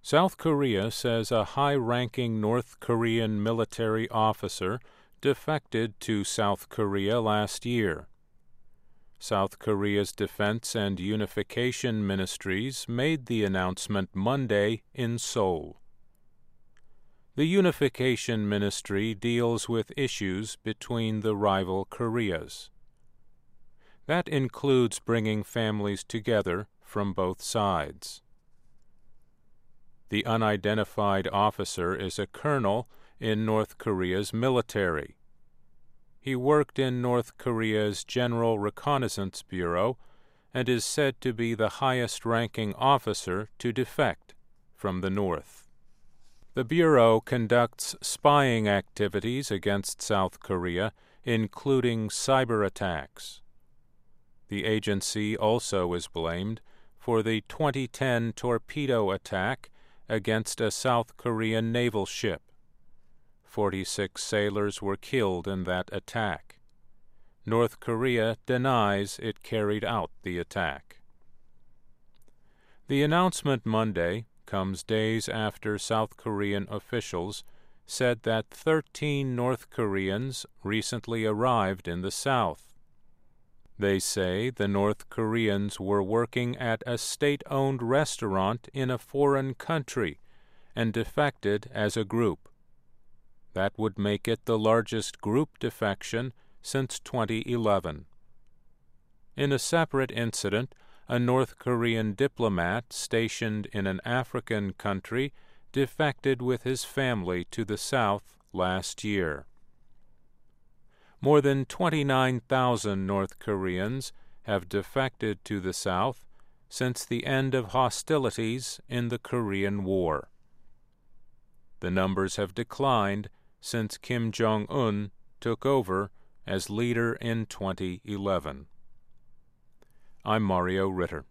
South Korea says a high-ranking North Korean military officer defected to South Korea last year. South Korea's Defense and Unification Ministries made the announcement Monday in Seoul. The Unification Ministry deals with issues between the rival Koreas. That includes bringing families together from both sides. The unidentified officer is a colonel in North Korea's military. He worked in North Korea's General Reconnaissance Bureau and is said to be the highest-ranking officer to defect from the North. The Bureau conducts spying activities against South Korea, including cyber attacks. The agency also is blamed for the 2010 torpedo attack against a South Korean naval ship. 46 sailors were killed in that attack. North Korea denies it carried out the attack. The announcement Monday comes days after South Korean officials said that 13 North Koreans recently arrived in the South. They say the North Koreans were working at a state-owned restaurant in a foreign country and defected as a group. That would make it the largest group defection since 2011. In a separate incident, a North Korean diplomat stationed in an African country defected with his family to the South last year. More than 29,000 North Koreans have defected to the South since the end of hostilities in the Korean War. The numbers have declined since Kim Jong-un took over as leader in 2011. I'm Mario Ritter.